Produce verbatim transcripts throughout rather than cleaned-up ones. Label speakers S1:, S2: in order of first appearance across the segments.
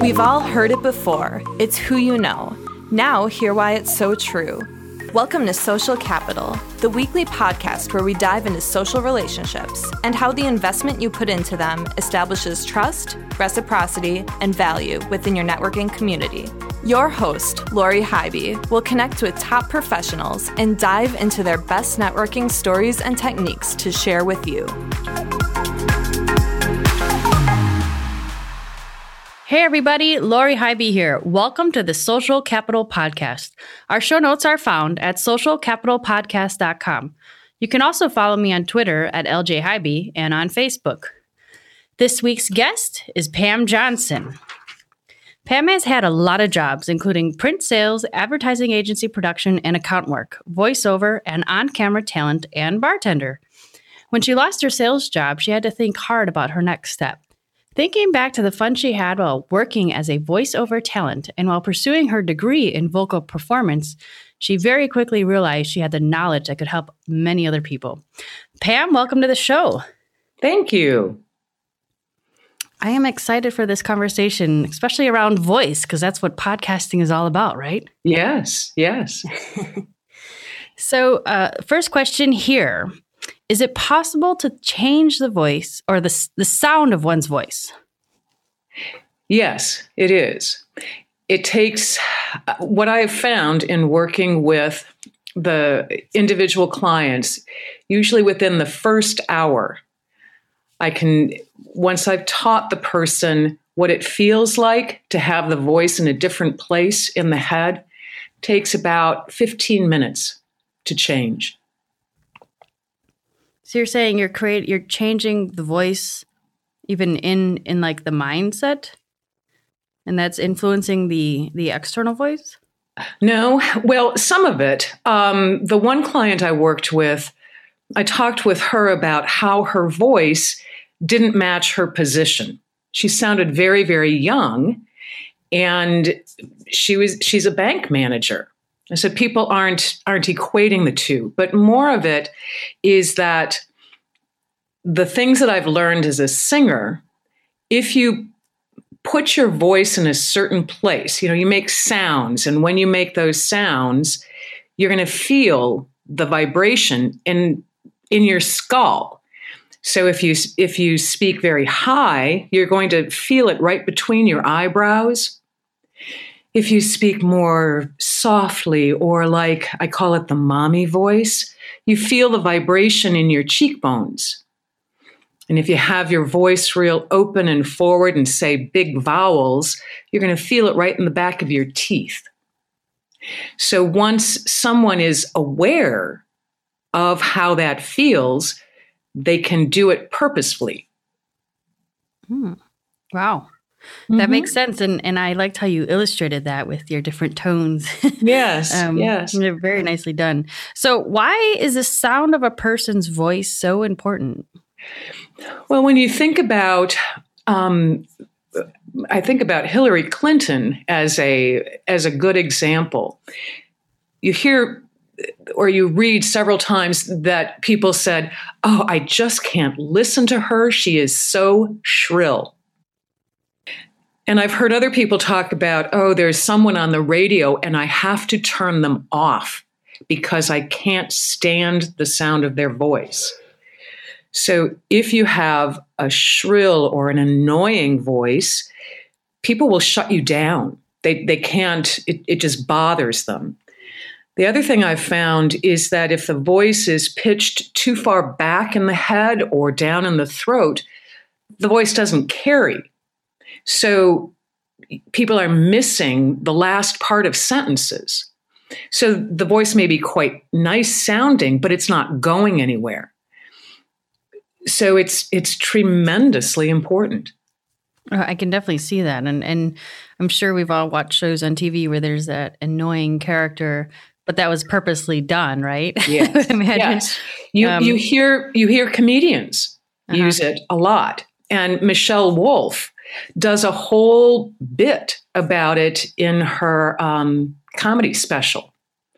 S1: We've all heard it before. It's who you know. Now, hear why it's so true. Welcome to Social Capital, the weekly podcast where we dive into social relationships and how the investment you put into them establishes trust, reciprocity, and value within your networking community. Your host, Lori Hybe, will connect with top professionals and dive into their best networking stories and techniques to share with you.
S2: Hey everybody, Lori Hybe here. Welcome to the Social Capital Podcast. Our show notes are found at social capital podcast dot com. You can also follow me on Twitter at L J Hybe and on Facebook. This week's guest is Pam Johnson. Pam has had a lot of jobs, including print sales, advertising agency production, and account work, voiceover, and on-camera talent, and bartender. When she lost her sales job, she had to think hard about her next step. Thinking back to the fun she had while working as a voiceover talent and while pursuing her degree in vocal performance, she very quickly realized she had the knowledge that could help many other people. Pam, welcome to the show.
S3: Thank you.
S2: I am excited for this conversation, especially around voice, because that's what podcasting is all about, right?
S3: Yes, yes.
S2: So uh, first question here. Is it possible to change the voice or the, the sound of one's voice?
S3: Yes, it is. It takes what I have found in working with the individual clients, usually within the first hour, I can, once I've taught the person what it feels like to have the voice in a different place in the head, takes about fifteen minutes to change.
S2: So you're saying you're create you're changing the voice even in in like the mindset, and that's influencing the the external voice?
S3: No, well, some of it. Um, the one client I worked with, I talked with her about how her voice didn't match her position. She sounded very, very young, and she was she's a bank manager. I said, people aren't aren't equating the two, but more of it is that the things that I've learned as a singer, if you put your voice in a certain place, you know, you make sounds, and when you make those sounds, you're going to feel the vibration in in your skull. So if you if you speak very high, you're going to feel it right between your eyebrows. If you speak more softly, or like I call it the mommy voice, you feel the vibration in your cheekbones. And if you have your voice real open and forward and say big vowels, you're going to feel it right in the back of your teeth. So once someone is aware of how that feels, they can do it purposefully.
S2: Hmm. Wow. That mm-hmm. makes sense. And and I liked how you illustrated that with your different tones.
S3: Yes,
S2: um,
S3: yes.
S2: They're very nicely done. So why is the sound of a person's voice so important?
S3: Well, when you think about, um, I think about Hillary Clinton as a as a good example. You hear or you read several times that people said, oh, I just can't listen to her. She is so shrill. And I've heard other people talk about, oh, there's someone on the radio and I have to turn them off because I can't stand the sound of their voice. So if you have a shrill or an annoying voice, people will shut you down. They they can't, it, it just bothers them. The other thing I've found is that if the voice is pitched too far back in the head or down in the throat, the voice doesn't carry. So people are missing the last part of sentences. So the voice may be quite nice sounding, but it's not going anywhere. So it's it's tremendously important.
S2: I can definitely see that. And and I'm sure we've all watched shows on T V where there's that annoying character, but that was purposely done, right?
S3: Yes. yes. You um, you hear you hear comedians uh-huh. use it a lot. And Michelle Wolf does a whole bit about it in her um, comedy special.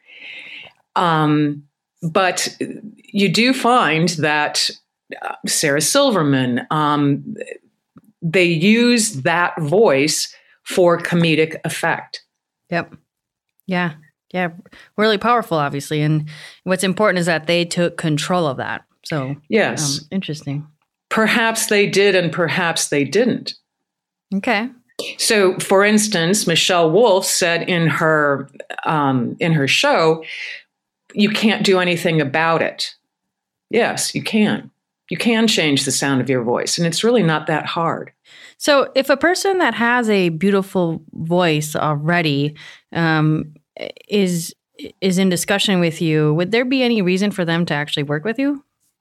S3: Um, but you do find that uh, Sarah Silverman, um, they use that voice for comedic effect.
S2: Yep. Yeah. Yeah. Really powerful, obviously. And what's important is that they took control of that. So,
S3: yes.
S2: Um, interesting.
S3: Perhaps they did and perhaps they didn't.
S2: Okay.
S3: So, for instance, Michelle Wolf said in her um, in her show, you can't do anything about it. Yes, you can. You can change the sound of your voice, and it's really not that hard.
S2: So if a person that has a beautiful voice already um, is is in discussion with you, would there be any reason for them to actually work with you?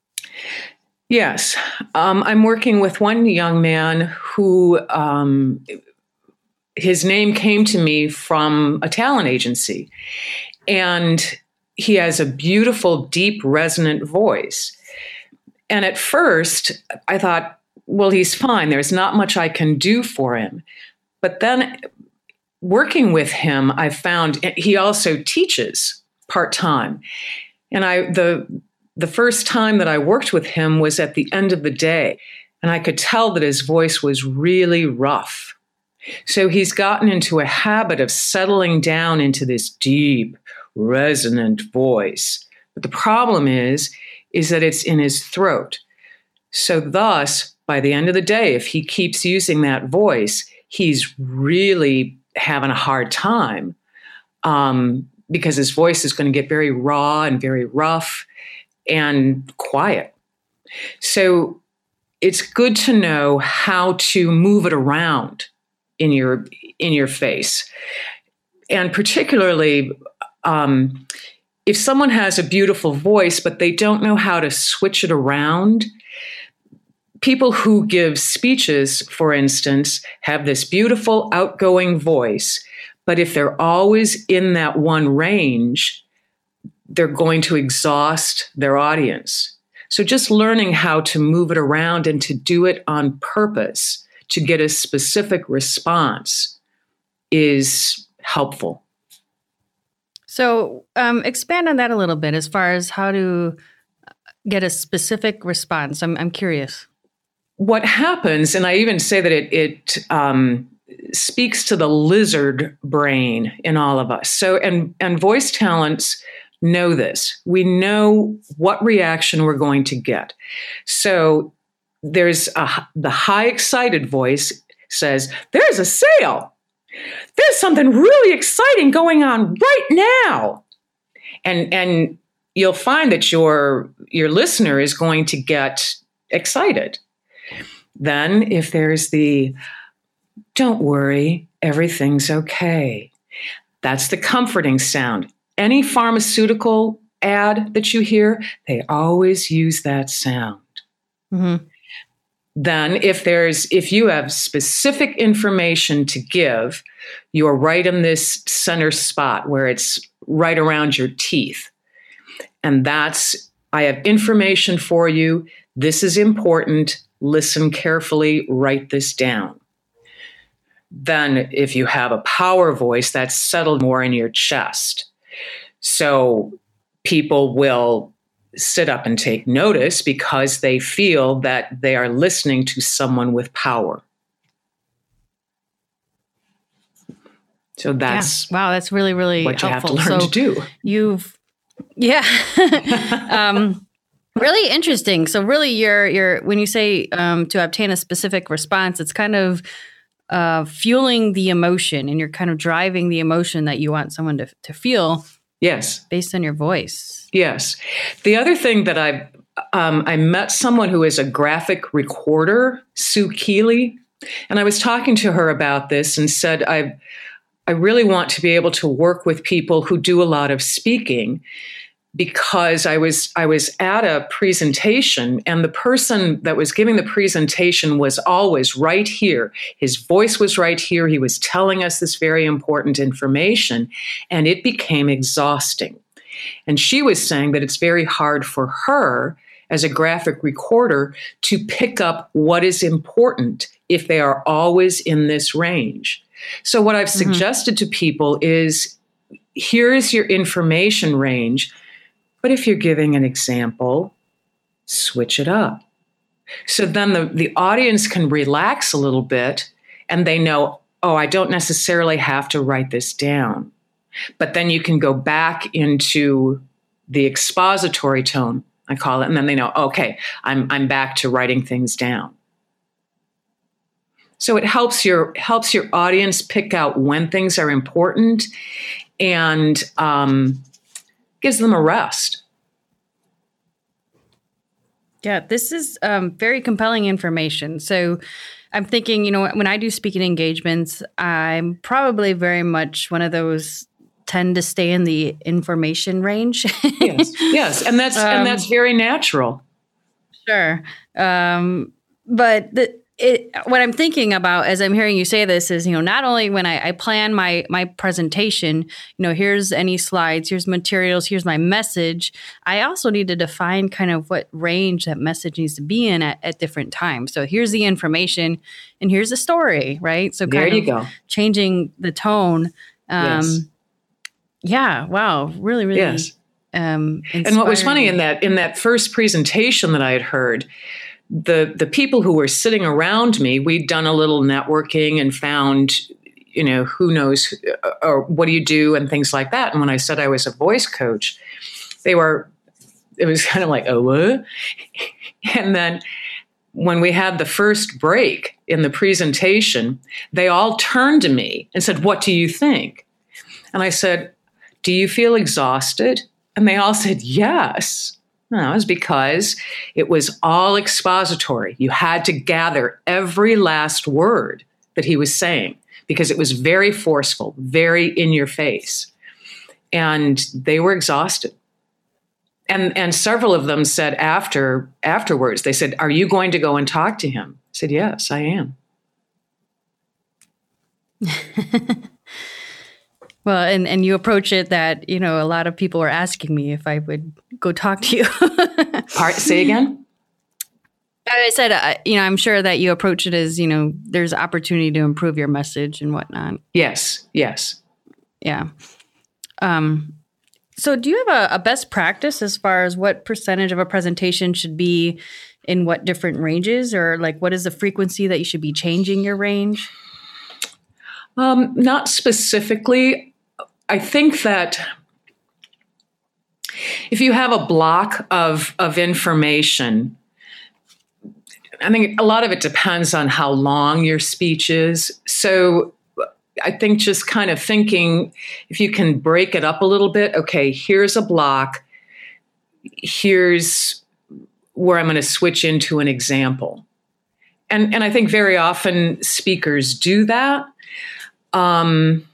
S3: Yes. Um, I'm working with one young man who um, his name came to me from a talent agency, and he has a beautiful, deep, resonant voice. And at first, I thought, well, he's fine. There's not much I can do for him. But then working with him, I found he also teaches part-time. And I the the first time that I worked with him was at the end of the day. And I could tell that his voice was really rough. So he's gotten into a habit of settling down into this deep, resonant voice. But the problem is, is that it's in his throat. So thus, by the end of the day, if he keeps using that voice, he's really having a hard time um, because his voice is going to get very raw and very rough and quiet. So it's good to know how to move it around in your in your face. And particularly, um, if someone has a beautiful voice, but they don't know how to switch it around, people who give speeches, for instance, have this beautiful outgoing voice, but if they're always in that one range, they're going to exhaust their audience. So just learning how to move it around and to do it on purpose to get a specific response is helpful.
S2: So um, expand on that a little bit as far as how to get a specific response. I'm I'm curious.
S3: What happens, and I even say that it, it um, speaks to the lizard brain in all of us. So, and, and voice talents know this. We know what reaction we're going to get. So there's a, the high excited voice says, there's a sale. There's something really exciting going on right now. And, and you'll find that your, your listener is going to get excited. Then if there's the, don't worry, everything's okay. That's the comforting sound. Any pharmaceutical ad that you hear, they always use that sound. Mm-hmm. Then if there's, if you have specific information to give, you're right in this center spot where it's right around your teeth. And that's, I have information for you. This is important. Listen carefully, write this down. Then if you have a power voice, that's settled more in your chest. So people will sit up and take notice because they feel that they are listening to someone with power. So that's
S2: yeah. Wow, that's really, really
S3: what
S2: helpful.
S3: you have to learn
S2: so
S3: to do.
S2: You've, yeah. um, really interesting. So really you're, you're, when you say um, to obtain a specific response, it's kind of uh, fueling the emotion and you're kind of driving the emotion that you want someone to, to feel.
S3: Yes.
S2: Based on your voice.
S3: Yes. The other thing that I um, I met someone who is a graphic recorder, Sue Keeley, and I was talking to her about this and said, I I really want to be able to work with people who do a lot of speaking because I was I was at a presentation and the person that was giving the presentation was always right here. His voice was right here. He was telling us this very important information, and it became exhausting. And she was saying that it's very hard for her as a graphic recorder to pick up what is important if they are always in this range. So what I've mm-hmm. suggested to people is, here is your information range. But if you're giving an example, switch it up. So then the, the audience can relax a little bit and they know, oh, I don't necessarily have to write this down. But then you can go back into the expository tone, I call it, and then they know, okay, I'm I'm back to writing things down. So it helps your helps your audience pick out when things are important, and um, gives them a rest.
S2: Yeah, this is um, very compelling information. So I'm thinking, you know, when I do speaking engagements, I'm probably very much one of those tend to stay in the information range.
S3: yes, yes, and that's um, and that's very natural.
S2: Sure, um, but the, it, what I'm thinking about as I'm hearing you say this is, you know, not only when I, I plan my my presentation, you know, here's any slides, here's materials, here's my message. I also need to define kind of what range that message needs to be in at, at different times. So here's the information, and here's the story, right? So
S3: there
S2: kind
S3: you
S2: of
S3: go.
S2: Changing the tone. Um,
S3: yes.
S2: Yeah. Wow. Really, really.
S3: Yes.
S2: Um,
S3: and what was funny in that in that first presentation that I had heard, the the people who were sitting around me, we'd done a little networking and found, you know, who knows, or what do you do and things like that. And when I said I was a voice coach, they were, it was kind of like, oh, what? And then when we had the first break in the presentation, they all turned to me and said, what do you think? And I said, do you feel exhausted? And they all said, yes. No, it was because it was all expository. You had to gather every last word that he was saying because it was very forceful, very in your face. And they were exhausted. And and several of them said after afterwards, they said, are you going to go and talk to him? I said, yes, I am.
S2: Well, and, and you approach it that, you know, a lot of people were asking me if I would go talk to you.
S3: Part, say again?
S2: I said, uh, you know, I'm sure that you approach it as, you know, there's opportunity to improve your message and whatnot.
S3: Yes, yes.
S2: Yeah. Um, so do you have a, a best practice as far as what percentage of a presentation should be in what different ranges, or like what is the frequency that you should be changing your range?
S3: Um, not specifically. I think that if you have a block of, of information, I think a lot of it depends on how long your speech is. So I think just kind of thinking, if you can break it up a little bit, okay, here's a block, here's where I'm going to switch into an example. And, and I think very often speakers do that. Um,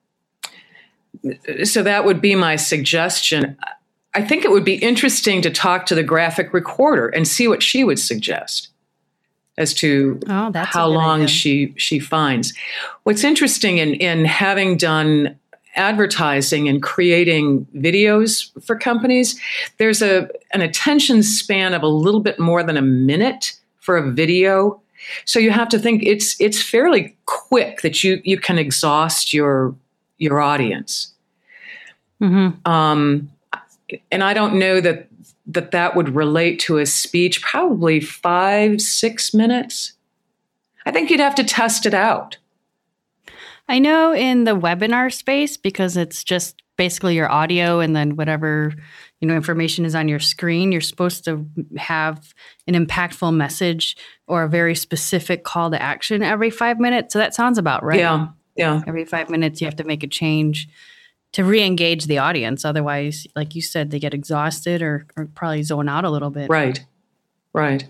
S3: so that would be my suggestion. I think it would be interesting to talk to the graphic recorder and see what she would suggest as to
S2: oh, that's
S3: how long she she finds. What's interesting in, in having done advertising and creating videos for companies, there's a an attention span of a little bit more than a minute for a video. So you have to think it's it's fairly quick that you you can exhaust your your audience. Mm-hmm. Um, and I don't know that that that would relate to a speech. Probably five, six minutes. I think you'd have to test it out.
S2: I know in the webinar space, because it's just basically your audio and then whatever, you know, information is on your screen, you're supposed to have an impactful message or a very specific call to action every five minutes. So that sounds about right.
S3: Yeah, yeah.
S2: Every five minutes you have to make a change to re-engage the audience. Otherwise, like you said, they get exhausted or, or probably zone out a little bit.
S3: Right, right.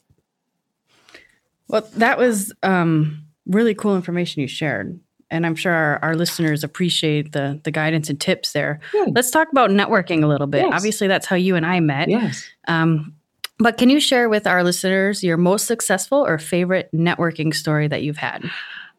S2: Well, that was um, really cool information you shared. And I'm sure our, our listeners appreciate the the guidance and tips there. Good. Let's talk about networking a little bit. Yes. Obviously, that's how you and I met.
S3: Yes.
S2: Um, but can you share with our listeners your most successful or favorite networking story that you've had?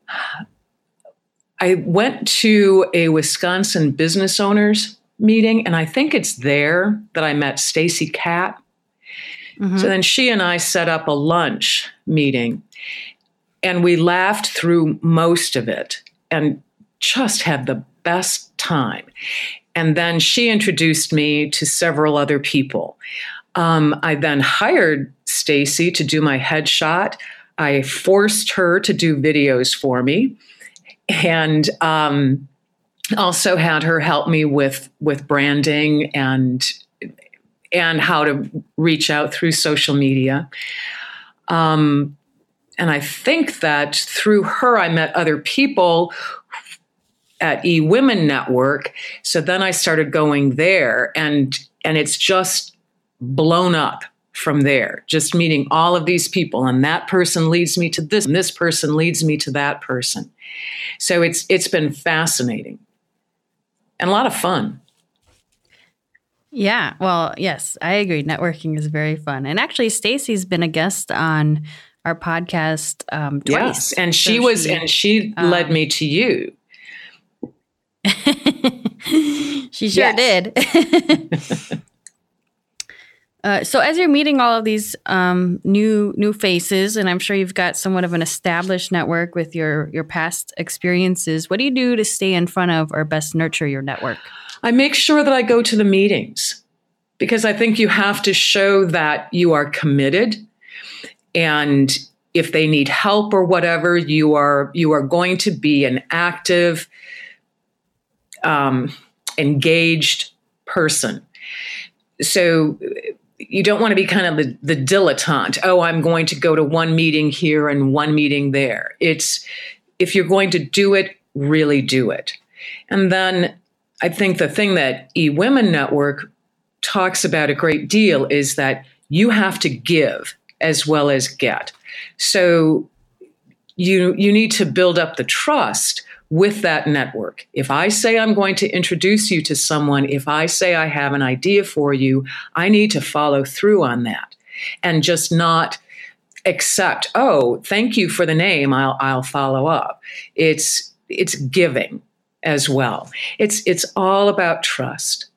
S3: I went to a Wisconsin business owners meeting, and I think it's there that I met Stacy Catt. Mm-hmm. So then she and I set up a lunch meeting, and we laughed through most of it and just had the best time. And then she introduced me to several other people. Um, I then hired Stacy to do my headshot. I forced her to do videos for me. and um, also had her help me with with branding and and how to reach out through social media. Um, and I think that through her, I met other people at eWomen Network. So then I started going there, and and it's just blown up from there, just meeting all of these people, and that person leads me to this, and this person leads me to that person. So it's it's been fascinating and a lot of fun.
S2: Yeah, well, yes, I agree. Networking is very fun. And actually, Stacy's been a guest on our podcast um, twice.
S3: Yes, and she so was, she, and she um, led me to you.
S2: She sure did. Uh, so as you're meeting all of these um, new new faces, and I'm sure you've got somewhat of an established network with your your past experiences, what do you do to stay in front of or best nurture your network?
S3: I make sure that I go to the meetings, because I think you have to show that you are committed, and if they need help or whatever, you are you are going to be an active, um, engaged person. So you don't want to be kind of the, the dilettante. Oh, I'm going to go to one meeting here and one meeting there. It's, if you're going to do it, really do it. And then I think the thing that eWomen Network talks about a great deal is that you have to give as well as get. So you, you need to build up the trust with that network. If I say I'm going to introduce you to someone, if I say I have an idea for you, I need to follow through on that and just not accept, oh, thank you for the name, I'll I'll follow up. It's it's giving as well. It's it's all about trust.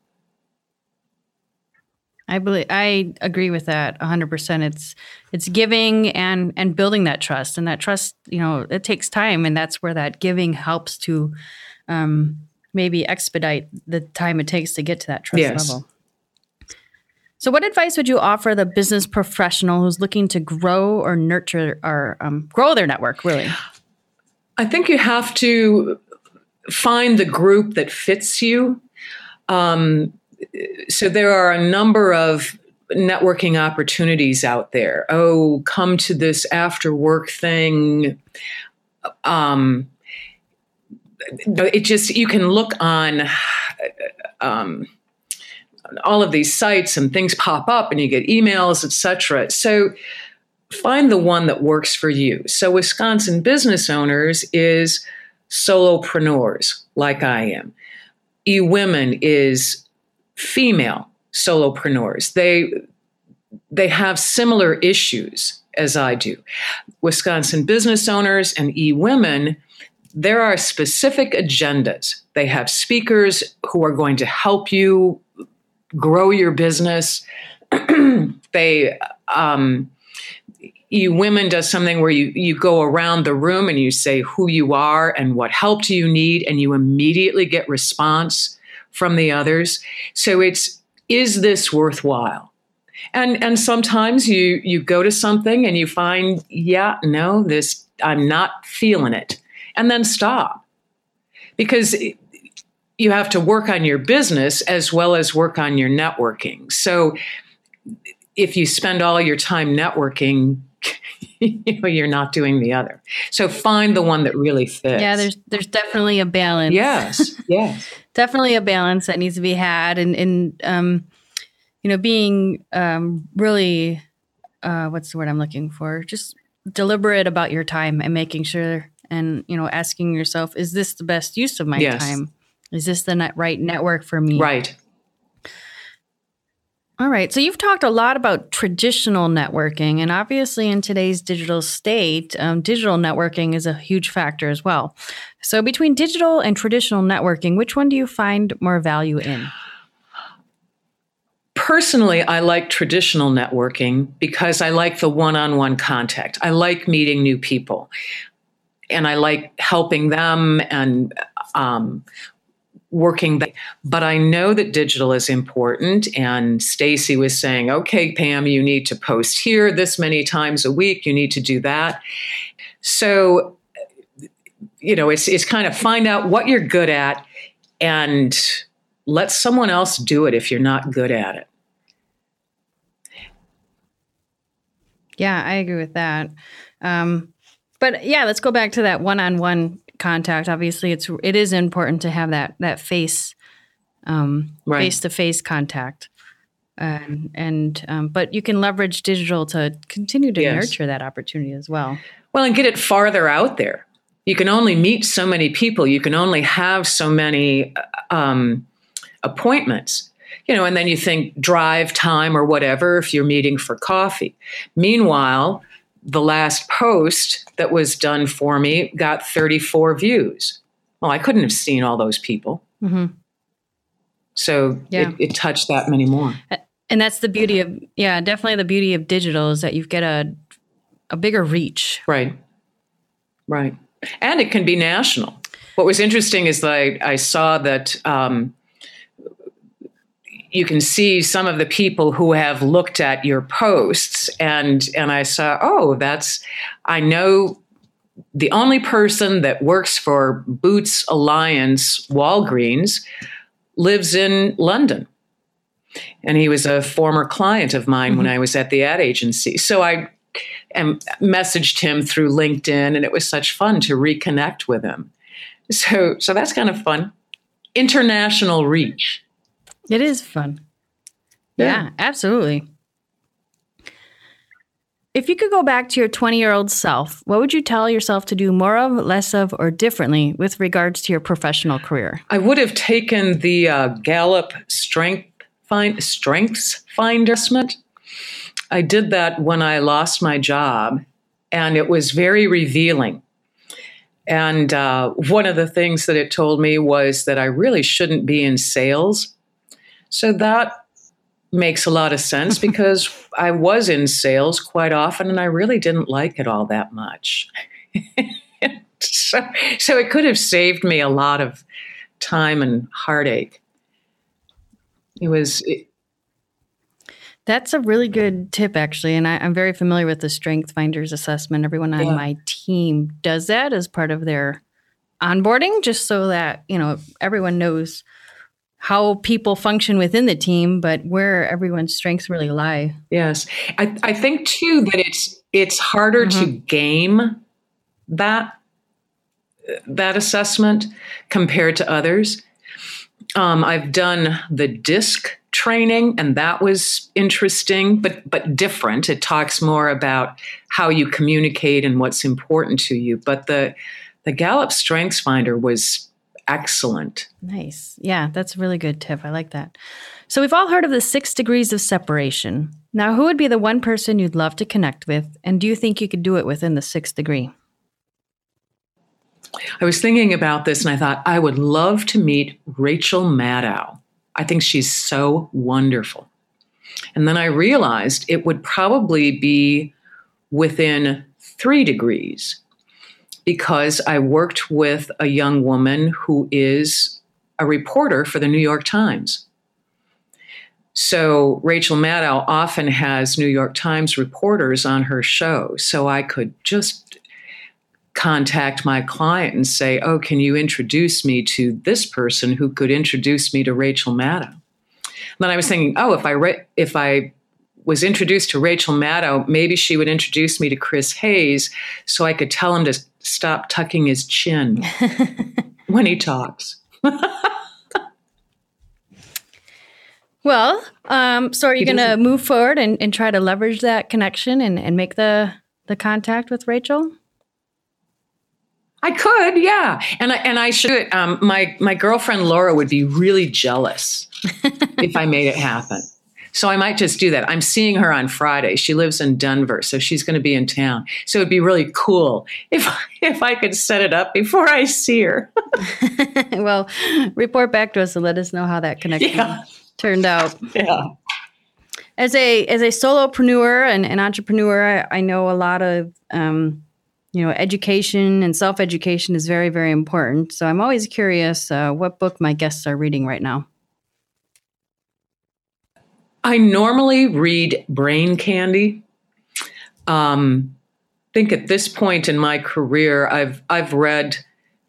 S2: I believe I agree with that one hundred percent. It's it's giving and and building that trust, and that trust, you know, it takes time, and that's where that giving helps to um, maybe expedite the time it takes to get to that trust
S3: yes.
S2: level. So, what advice would you offer the business professional who's looking to grow or nurture or um, grow their network? Really,
S3: I think you have to find the group that fits you. Um, So there are a number of networking opportunities out there. Oh, come to this after work thing. Um, it just, you can look on um, all of these sites and things pop up and you get emails, et cetera. So find the one that works for you. So Wisconsin Business Owners is solopreneurs like I am. eWomen is female solopreneurs. They they have similar issues as I do. Wisconsin Business Owners and eWomen, there are specific agendas. They have speakers who are going to help you grow your business. they um, eWomen does something where you you go around the room and you say who you are and what help do you need, and you immediately get response from the others. So it's, is this worthwhile? And and sometimes you you go to something and you find, yeah, no, this, I'm not feeling it. And then stop. Because you have to work on your business as well as work on your networking. So if you spend all your time networking, you know, you're not doing the other. So find the one that really fits.
S2: Yeah, there's there's definitely a balance.
S3: Yes, yes.
S2: Definitely a balance that needs to be had, and, and um, you know, being um, really, uh, what's the word I'm looking for? Just deliberate about your time and making sure, and, you know, asking yourself, is this the best use of my
S3: yes.
S2: time? Is this the net right network for me?
S3: Right.
S2: All right. So you've talked a lot about traditional networking, and obviously in today's digital state, um, digital networking is a huge factor as well. So between digital and traditional networking, which one do you find more value in?
S3: Personally, I like traditional networking because I like the one-on-one contact. I like meeting new people, and I like helping them and um, working. Th- but I know that digital is important. And Stacy was saying, okay, Pam, you need to post here this many times a week. You need to do that. So you know, it's it's kind of find out what you're good at and let someone else do it if you're not good at it.
S2: Yeah, I agree with that. Um, but yeah, let's go back to that one-on-one contact. Obviously, it's it is important to have that that face, um,
S3: Right.
S2: face-to-face contact, and and um, but you can leverage digital to continue to
S3: Yes.
S2: nurture that opportunity as well.
S3: Well, and get it farther out there. You can only meet so many people. You can only have so many um, appointments. You know, and then you think drive time or whatever if you're meeting for coffee. Meanwhile, the last post that was done for me got thirty-four views. Well, I couldn't have seen all those people.
S2: Mm-hmm.
S3: So
S2: Yeah.
S3: it, it touched that many more.
S2: And that's the beauty of, yeah, definitely the beauty of digital is that you get a a bigger reach.
S3: Right. Right. And it can be national. What was interesting is that I, I saw that um, you can see some of the people who have looked at your posts, and and I saw, oh, that's, I know the only person that works for Boots Alliance Walgreens lives in London. And he was a former client of mine mm-hmm. when I was at the ad agency. So I and messaged him through LinkedIn, and it was such fun to reconnect with him. So so that's kind of fun. International reach.
S2: It is fun.
S3: Yeah.
S2: Yeah, absolutely. If you could go back to your twenty-year-old self, what would you tell yourself to do more of, less of, or differently with regards to your professional career?
S3: I would have taken the uh, Gallup Strength find, Strengths Finder assessment. I did that when I lost my job, and it was very revealing. And uh, one of the things that it told me was that I really shouldn't be in sales. So that makes a lot of sense because I was in sales quite often and I really didn't like it all that much. so, so it could have saved me a lot of time and heartache. It was... It,
S2: That's a really good tip, actually. And I, I'm very familiar with the Strength Finders assessment. Everyone on
S3: Yeah.
S2: my team does that as part of their onboarding, just so that, you know, everyone knows how people function within the team, but where everyone's strengths really lie.
S3: Yes. I, I think, too, that it's it's harder
S2: Mm-hmm.
S3: to game that, that assessment compared to others. Um, I've done the DISC training, and that was interesting, but but different. It talks more about how you communicate and what's important to you. But the the Gallup Strengths Finder was excellent.
S2: Nice. Yeah, that's a really good tip. I like that. So we've all heard of the six degrees of separation. Now, who would be the one person you'd love to connect with? And do you think you could do it within the sixth degree?
S3: I was thinking about this, and I thought I would love to meet Rachel Maddow. I think she's so wonderful. And then I realized it would probably be within three degrees because I worked with a young woman who is a reporter for the New York Times. So Rachel Maddow often has New York Times reporters on her show. So I could just contact my client and say, oh, can you introduce me to this person who could introduce me to Rachel Maddow? And then I was thinking, oh, if I re- if I was introduced to Rachel Maddow, maybe she would introduce me to Chris Hayes so I could tell him to stop tucking his chin when he talks.
S2: Well, um, so are you
S3: He
S2: going to
S3: doesn't-
S2: move forward and, and try to leverage that connection and, and make the, the contact with Rachel?
S3: I could, yeah, and I and I should. Um, my my girlfriend Laura would be really jealous if I made it happen. So I might just do that. I'm seeing her on Friday. She lives in Denver, so she's going to be in town. So it'd be really cool if if I could set it up before I see her.
S2: Well, report back to us and let us know how that connection
S3: Yeah.
S2: turned out.
S3: Yeah.
S2: As a as a solopreneur and an entrepreneur, I, I know a lot of um, you know education and self education is very very important. So I'm always curious uh, what book my guests are reading right now.
S3: I normally read Brain Candy. Um, I think at this point in my career, I've I've read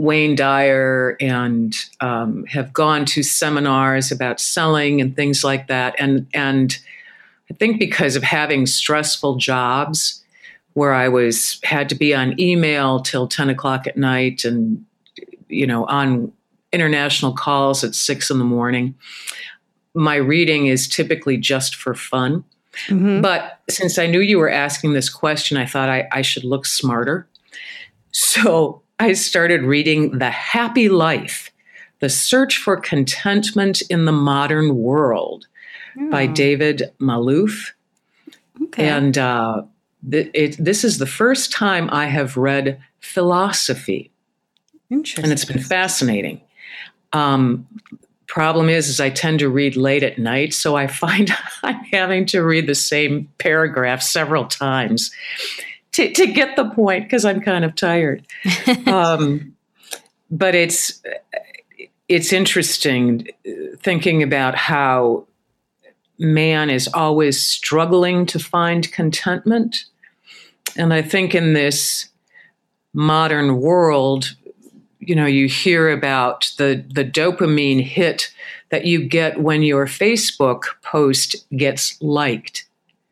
S3: Wayne Dyer and um, have gone to seminars about selling and things like that. And, and I think because of having stressful jobs where I was had to be on email till ten o'clock at night and, you know, on international calls at six in the morning, my reading is typically just for fun. Mm-hmm. But since I knew you were asking this question, I thought I, I should look smarter. So I started reading The Happy Life, The Search for Contentment in the Modern World oh. by David Malouf. Okay. And uh, th- it, this is the first time I have read philosophy. Interesting. And it's been fascinating. Um, problem is, is I tend to read late at night, so I find I'm having to read the same paragraph several times to, to get the point because I'm kind of tired. um, but it's it's interesting thinking about how man is always struggling to find contentment. And I think in this modern world, you know, you hear about the, the dopamine hit that you get when your Facebook post gets liked.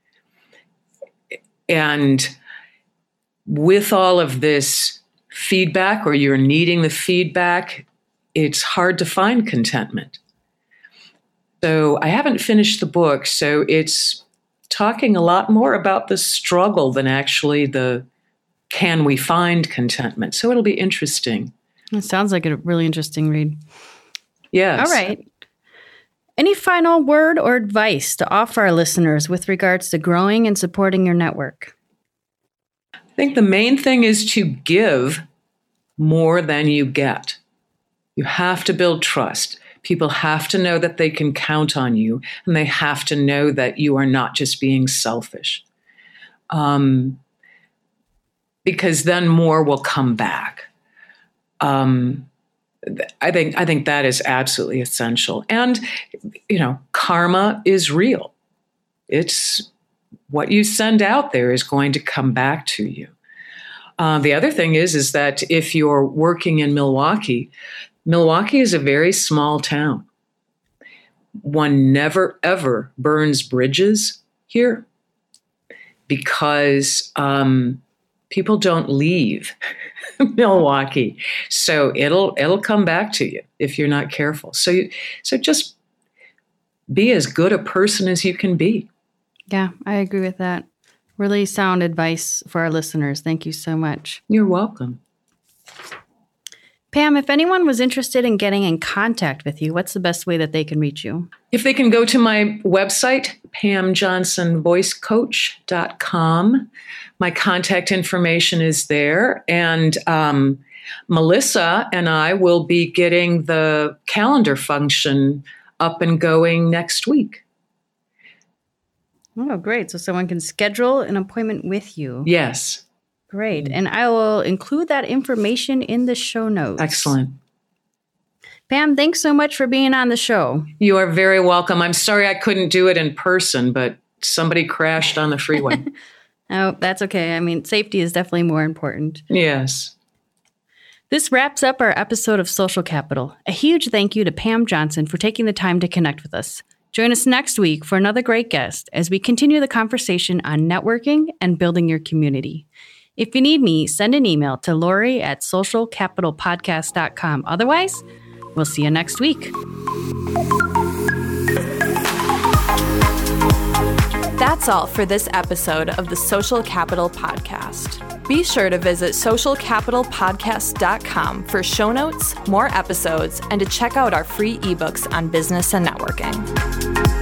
S3: And with all of this feedback, or you're needing the feedback, it's hard to find contentment. So I haven't finished the book, so it's talking a lot more about the struggle than actually the can we find contentment. So it'll be interesting.
S2: It sounds like a really interesting read.
S3: Yes.
S2: All right. Any final word or advice to offer our listeners with regards to growing and supporting your network?
S3: I think the main thing is to give more than you get. You have to build trust. People have to know that they can count on you, and they have to know that you are not just being selfish. Um, because then more will come back. Um, I think I think that is absolutely essential. And, you know, karma is real. It's what you send out there is going to come back to you. Uh, the other thing is, is that if you're working in Milwaukee, Milwaukee is a very small town. One never, ever burns bridges here because um, people don't leave Milwaukee. So it'll it'll come back to you if you're not careful. So you, so just be as good a person as you can be.
S2: Yeah, I agree with that. Really sound advice for our listeners. Thank you so much.
S3: You're welcome.
S2: Pam, if anyone was interested in getting in contact with you, what's the best way that they can reach you?
S3: If they can go to my website, pam johnson voice coach dot com. My contact information is there. And um, Melissa and I will be getting the calendar function up and going next week.
S2: Oh, great. So someone can schedule an appointment with you.
S3: Yes.
S2: Great. And I will include that information in the show notes.
S3: Excellent.
S2: Pam, thanks so much for being on the show.
S3: You are very welcome. I'm sorry I couldn't do it in person, but somebody crashed on the freeway.
S2: Oh, that's okay. I mean, safety is definitely more important.
S3: Yes.
S2: This wraps up our episode of Social Capital. A huge thank you to Pam Johnson for taking the time to connect with us. Join us next week for another great guest as we continue the conversation on networking and building your community. If you need me, send an email to Lori at social capital podcast dot com. Otherwise, we'll see you next week.
S1: That's all for this episode of the Social Capital Podcast. Be sure to visit social capital podcast dot com for show notes, more episodes, and to check out our free ebooks on business and networking.